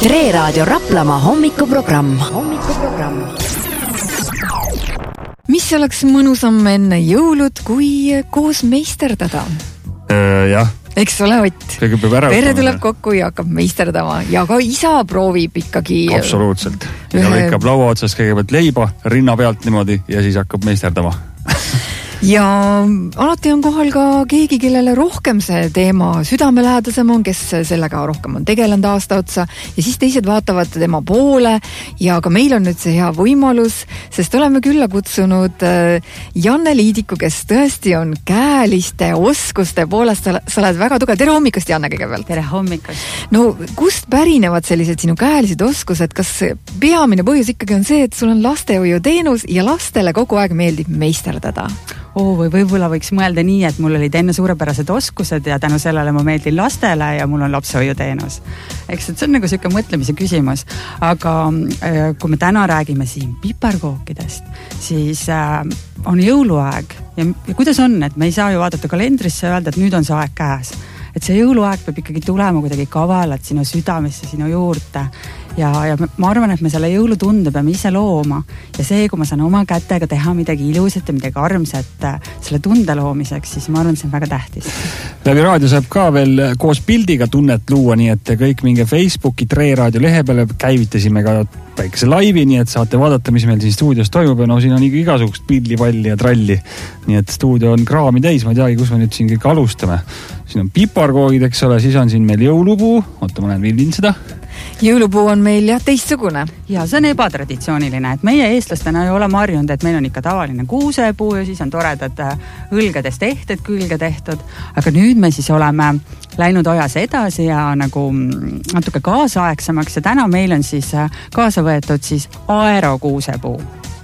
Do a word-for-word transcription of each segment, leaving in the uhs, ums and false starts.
Tre Raadio Raplamaa hommikuprogramm. hommikuprogramm. Mis oleks mõnusam enne jõulud, kui koos meisterdada? Äh, jah. Eks ole, Ott. Pere tuleb kokku ja hakkab meisterdama. Ja ka isa proovib ikkagi... Absoluutselt. Ja ühe... lõikab laua otsast kõigepealt leiba rinna pealt niimoodi ja siis hakkab meisterdama. Ja alati on kohal ka keegi, kellele rohkem see teema südamelähedasem on, kes sellega rohkem on tegelenud aasta otsa ja siis teised vaatavad tema poole ja ka meil on nüüd see hea võimalus, sest oleme külla kutsunud Janne Liidiku, kes tõesti on käeliste oskuste poolest, sa oled väga tugev. Tere hommikust, Janne, kõigepealt. Tere hommikust. No kust pärinevad sellised sinu käelised oskused? Kas peamine põhjus ikkagi on see, et sul on lastehoiu teenus ja lastele kogu aeg meeldib meisterdada? Oo, või võib-olla võiks mõelda nii, et mul olid enne suurepärased oskused ja tänu sellele ma meeldin lastele ja mul on lapsehoiuteenus. Eks see on nagu selline mõtlemise küsimus. Aga kui me täna räägime siin piparkookidest, siis äh, on jõuluaeg ja, ja kuidas on, et me ei saa ju vaadata kalendrisse ja öelda, et nüüd on see aeg käes. Et see jõuluaeg peab ikkagi tulema kuidagi kavalalt sinu südamesse, sinu juurde. Ja, ja ma arvan, et me selle jõulutunde peame ise looma. Ja see, kui ma saan oma kätega teha midagi ilusat ja midagi armsat selle tunde loomiseks, siis ma arvan, et see on väga tähtis. Läbi raadio saab ka veel koos pildiga tunnet luua, nii et kõik minge Facebooki Tre Raadio lehe peale, käivitasime ka väikese laivi, nii et saate vaadata, mis meil siin stuudios toimub ja no siin on igasugust pillipalli ja tralli. Nii et stuudio on kraami täis, ma ei teagi, kus me nüüd siin kõik alustame. Siin on piparkoogid, eks ole, siis on siin meil jõulupuu, oota, ma näen vildin seda. Jõulupuu on meil jah teistsugune. Ja see on ebatraditsiooniline, et meie eestlastena ei ole marjunud, et meil on ikka tavaline kuusepuu ja siis on toredad õlgedest tehted külge tehtud. Aga nüüd me siis oleme läinud ajas edasi ja nagu natuke kaasaegsemaks ja täna meil on siis kaasa võetud siis aero kuusepuu.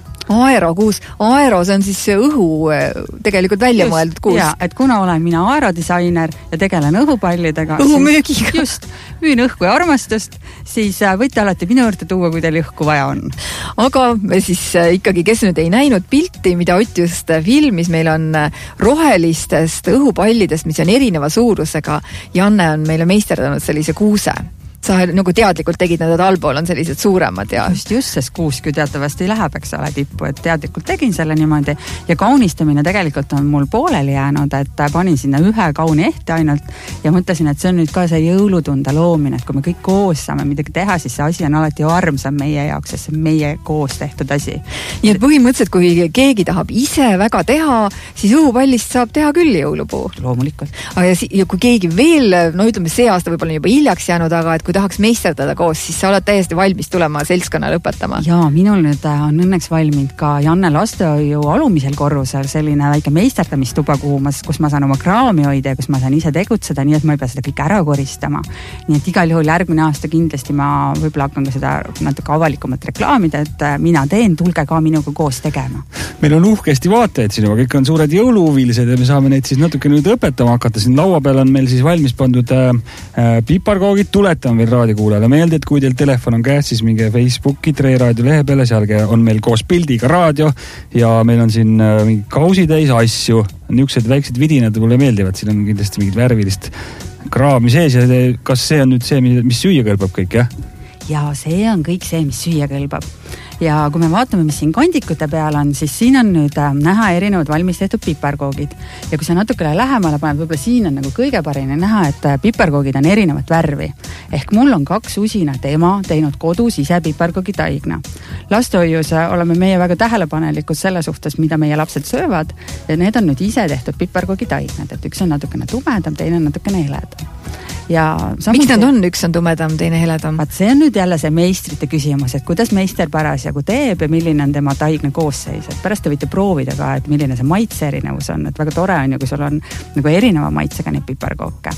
Aero kuus. Aero, see on siis õhu tegelikult välja just, mõeldud kuus. Ja, et kuna olen mina aerodisainer ja tegelen õhupallidega. Õhumöögiga. Just, müün õhku ja armastust, siis võite alati minu juurde tuua, kui teil õhku vaja on. Aga siis ikkagi, kes nüüd ei näinud pilti, mida Ott just filmis, meil on rohelistest õhupallidest, mis on erineva suurusega. Janne on meile meisterdanud sellise kuuse. Sa nagu teadlikult tegid need, et allpool on sellised suuremad ja... Just, just sest kuuski teatavasti läheb, eks ole, tippu, et teadlikult tegin selle niimoodi ja kaunistamine tegelikult on mul pooleli jäänud, et panin sinna ühe kauni ehte ainult ja mõtlesin, et see on nüüd ka see jõulutunde loomine, et kui me kõik koos saame midagi teha, siis see asi on alati armsam meie jaoks, sest see on meie koos tehtud asi. Nii et põhimõtteliselt, kui keegi tahab ise väga teha, siis õhupallist saab teha küll jõulupuu. Loomulikult. Aga ja, ja kui keegi veel, no ütleme, see aasta võib-olla juba hiljaks jäänud, aga et kui tahaks meisterdada koos, siis sa oled täiesti valmis tulema seltskonna lõpetama. Jaa, minul nüüd on õnneks valminud ka Janne lastehoiu alumisel korrusel selline väike meisterdamistuba, kus ma saan oma kraami hoida ja kus ma saan ise tegutseda, nii et ma ei pea seda kõik ära koristama. Nii et igal juhul järgmine aasta kindlasti ma võib-olla hakkan ka seda natuke avalikumat reklaamida, et mina teen, tulge ka minuga koos tegema. Meil on uhkesti vaatajaid sinuga, kõik on suured jõuluhuvilised ja me saame neid siis natuke nüüd õpetama hakata. Siin laua peal on meil siis valmis pandud äh, piparkoogid, tuletan veel raadiokuulajale meelde, et kui teil telefon on käes, siis minge Facebooki Tre Raadio lehe peale, seal on meil koos pildiga raadio ja meil on siin mingi kausitäis asju, niisugused väiksed vidinad mulle meeldivad, siin on kindlasti mingid värvilist kraami sees ja kas see on nüüd see, mis süüa kõlbab kõik, jah? Ja see on kõik see, mis süüa kõlbab. Ja kui me vaatame, mis siin kandikute peal on, siis siin on nüüd näha erinevad valmis tehtud piparkoogid. Ja kui sa natukene lähemale paned, võib-olla siin on nagu kõige parem näha, et piparkoogid on erinevat värvi. Ehk mul on kaks usinat ema teinud kodus ise piparkoogi taigna. Lastehoius oleme meie väga tähelepanelikud selle suhtes, mida meie lapsed söövad ja need on nüüd ise tehtud piparkoogi taignad, et üks on natukene tumedam, teine on natukene heledam. Ja samuti, miks nad on, üks on tumedam, teine heledam? Vaat see on nüüd jälle see meistrite küsimus, et kuidas meister parasjagu teeb ja milline on tema taigna koosseis. Et pärast te võite proovida ka, et milline see maitse erinevus on. Et väga tore on ju, kui sul on nagu erineva maitsega neid piparkooke.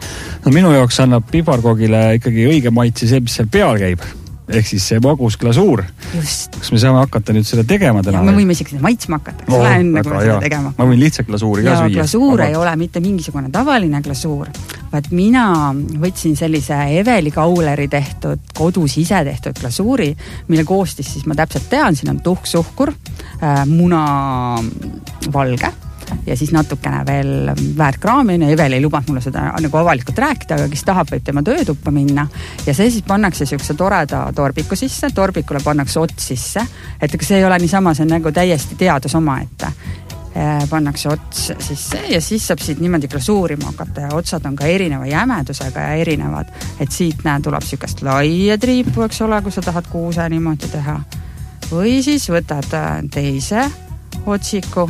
No minu jaoks annab piparkoogile ikkagi õige maitse see, mis seal peal käib. Ehk siis see magus glasuur. Just. Kas me saame hakata nüüd seda tegema täna? Me võime isegi maitsma hakata. Oh, väga, seda tegema. Ma võin lihtsalt glasuuri ka süüa. Ja glasuur ei ole mitte mingisugune tavaline glasuur. Vaat mina võtsin sellise Eveli Kauleri tehtud, kodus ise tehtud glasuuri, mille koostis siis ma täpselt tean, siin on tuhk suhkur, muna valge, ja siis natukene veel väärkraamine. Evel ei lubanud mulle seda nagu avalikult rääkida, aga kes tahab, võib tema töötuppa minna. Ja see siis pannakse siukse toreda torbiku sisse, torbikule pannakse ots sisse, et ega see ei ole niisama, see on nagu täiesti teadus oma ette. Pannakse ots sisse ja siis saab siit niimoodi glasuurima hakata ja otsad on ka erineva jämedusega ja erinevad, et siit näe, tuleb siukest laia triipu, eks ole, kui sa tahad kuuse niimoodi teha. Või siis võtad teise otsiku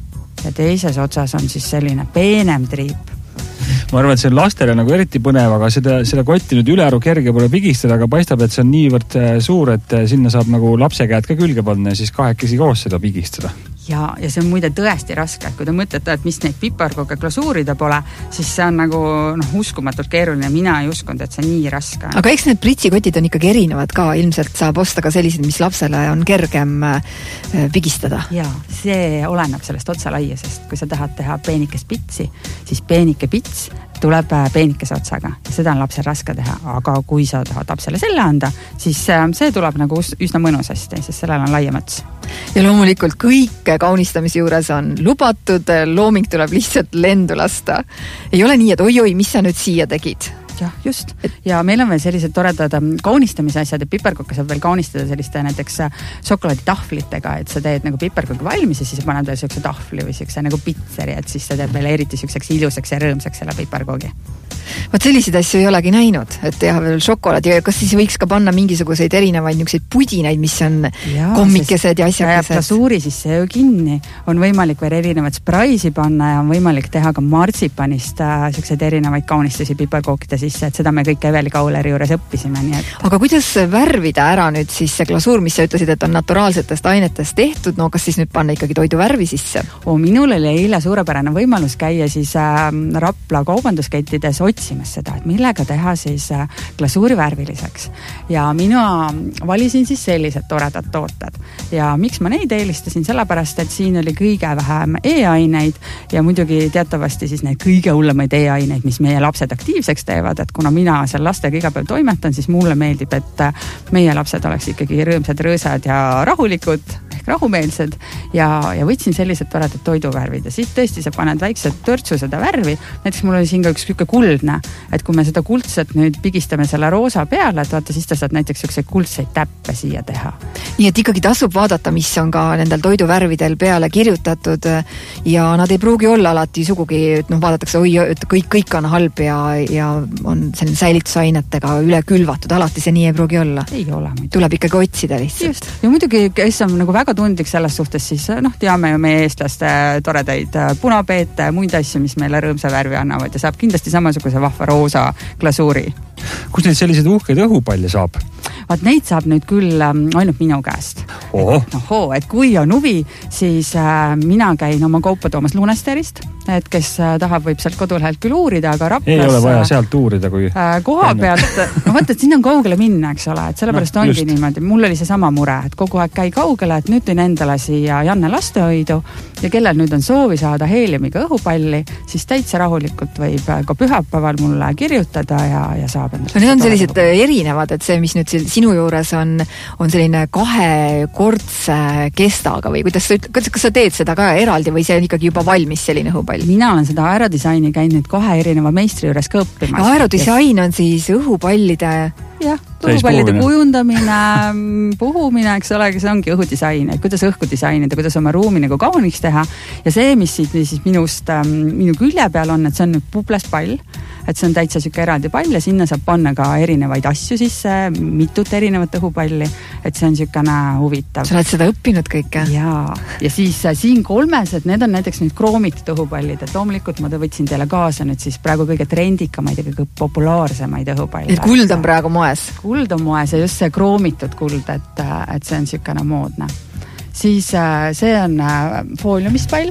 ja teises otsas on siis selline peenem triip. Ma arvan, et see on lastele nagu eriti põnev, aga seda, seda kotti nüüd ülearu kerge pole pigistada, aga paistab, et see on niivõrd suur, et sinna saab nagu lapse käed ka külge panna ja siis kahekesi koos seda pigistada. Ja, ja see on muide tõesti raske, et kui te mõtlete, et mis neid piparkooke glasuurida pole, siis see on nagu noh, uskumatult keeruline. Mina ei uskunud, et see nii raske. Aga eks need pritsikotid on ikkagi erinevad ka. Ilmselt saab osta ka sellised, mis lapsele on kergem pigistada. Ja, see oleneb sellest otsalaiusest. Kui sa tahad teha peenikest pitsi, siis peenike pits tuleb peenikese otsaga. Seda on lapsel raske teha, aga kui sa tahad lapsele selle anda, siis see tuleb nagu üsna mõnusasti, sest sellel on laiem ots. Ja loomulikult kõik kaunistamise juures on lubatud, looming tuleb lihtsalt lendu lasta. Ei ole nii, et oi-oi, mis sa nüüd siia tegid? Jah, just. Ja meil on veel sellised toredad kaunistamise asjad, et piparkokke saab veel kaunistada selliste näiteks šokolaaditahvlitega, et sa teed nagu piparkokke valmis ja siis paned veel siukse tahvli või siukse nagu pitseri, et siis sa teed veel eriti siukseks ilusaks ja rõõmsaks selle piparkoogi. Vaat selliseid asju ei olegi näinud, et teha veel šokolaad ja kas siis võiks ka panna mingisuguseid erinevaid niisuguseid pudinaid, mis on ja, kommikesed ja asjakesed. Glasuuri sisse ju kinni. On võimalik veel erinevad spraisi panna ja on võimalik teha ka martsipanist siukseid erinevaid kaunistusi piparkookide sisse, et seda me kõik Eveli Kauleri juures õppisime. Nii et... Aga kuidas värvida ära nüüd siis see glasuur, mis sa ütlesid, et on naturaalsetest ainetest tehtud, no kas siis nüüd panna ikkagi toidu värvi sisse? O, minul oli eile suurepärane võimalus käia siis äh, Rapla kaubanduskettides otsimas seda, et millega teha siis glasuuri värviliseks. Ja mina valisin siis sellised toredad tooted. Ja miks ma neid eelistasin? Sellepärast, et siin oli kõige vähem e-aineid ja muidugi teatavasti siis need kõige hullemaid e-aineid, mis meie lapsed aktiivseks teevad, et kuna mina seal lastega iga päev toimetan, siis mulle meeldib, et meie lapsed oleks ikkagi rõõmsad, rõõsad ja rahulikud, ehk rahumeelsed ja, ja võtsin sellised toredad toiduvärvid ja siis tõesti sa paned väiksed törtsu seda värvi. Näiteks mul oli siin ka üks kükke kuldne, et kui me seda kuldset nüüd pigistame selle roosa peale, et vaata, siis ta saad näiteks üks kuldseid täppe siia teha. Nii et ikkagi tasub vaadata, mis on ka nendel toiduvärvidel peale kirjutatud ja nad ei pruugi olla alati sugugi, et noh, vaadatakse, oi, et kõik, kõik on halb ja, ja on selline säilitusainetega üle külvatud, alati see nii ei pruugi olla. Ei ole. Muidu. Tuleb ikkagi otsida lihtsalt. Just. Ja muidugi, kes on nagu väga tundlik selles suhtes, siis noh, teame ju meie eestlaste toredaid punapeete, muid asju, mis meile rõõmsa värvi annavad ja saab kindlasti samasuguse vahva roosa glasuuri. Kus neid selliseid uhkeid õhupalle saab? Vaat neid saab nüüd küll ähm, ainult minu käest. Oho. Et, ohoo, et kui on huvi, siis äh, mina käin oma kaupa toomas Lunesterist, et kes äh, tahab, võib sealt kodulehelt küll uurida, aga Raplas... Ei ole vaja sealt uurida, kui... Äh, koha pealt, no vaata, et sinna on kaugele minna, eks ole, et sellepärast no, ongi just. Niimoodi. Mul oli see sama mure, et kogu aeg käi kaugele, et nüüd tõin endale siia Janne lastehoidu ja kellel nüüd on soovi saada heeliumiga õhupalli, siis täitsa rahulikult võib ka pühapäeval mulle kirjutada ja, ja saab endale... No need on sellised erinevad, et see, mis nüüd sinu juures on, on selline kahekordse kestaga või kuidas sa, kas sa teed seda ka eraldi või see on ikkagi juba valmis selline õhupall? Mina olen seda aerodisaini käinud kahe erineva meistri juures ka õppimas. No aerodisain on siis õhupallide... Jah, õhupallide kujundamine, puhumine, eks ole, see ongi õhudisain, et kuidas õhku disainida, kuidas oma ruumi nagu kauniks teha ja see, mis siit siis minust, minu külje peal on, et see on nüüd publes pall, et see on täitsa süke eraldi pall ja sinna saab panna ka erinevaid asju sisse, mitut erinevat õhupalli, et see on sükene huvitav. Sa oled seda õppinud kõike? Jaa, ja siis siin kolmes, et need on näiteks nüüd kroomitud õhupallid, et loomulikult ma võtsin teile kaasa nüüd siis praegu kõige trendikamaid ja kõige populaarsemaid õhupalle. Et kuld on praegu moes? Kuld on moes ja just see kroomitud kuld, et, et see on sükene moodne. Siis see on fooliumispall,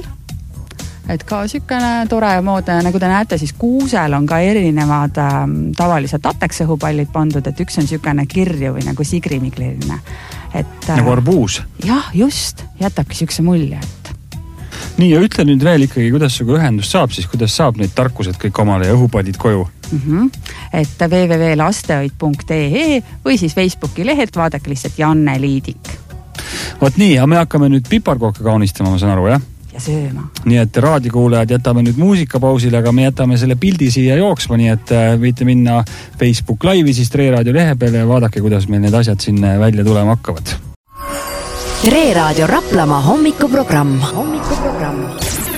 et ka sükene tore ja moodne, nagu te näete, siis kuusel on ka erinevad ähm, tavalised tateksõhupallid pandud, et üks on sükene kirju või nagu sigrimikliline. Et, nagu arbuus? Jah, just, jätabki sükse mulje, et nii, ja ütle nüüd veel ikkagi, kuidas suga ühendust saab, siis kuidas saab neid tarkused kõik omale ja õhupallid koju? Mm-hmm. Et w w w punkt lastehoid punkt e e või siis Facebooki lehelt vaadake lihtsalt Janne Liidik. Vot nii, ja me hakkame nüüd piparkooke kaunistama, ma saan aru, jah? ja sööma. Nii et raadiokuulajad jätame nüüd muusikapausile, aga me jätame selle pildi siia jooksma, nii et võite minna Facebook Live'i siis Tre Raadio lehe peale ja vaadake, kuidas meil need asjad siin välja tulema hakkavad. Tre Raadio Raplamaa hommikuprogramm. hommikuprogramm.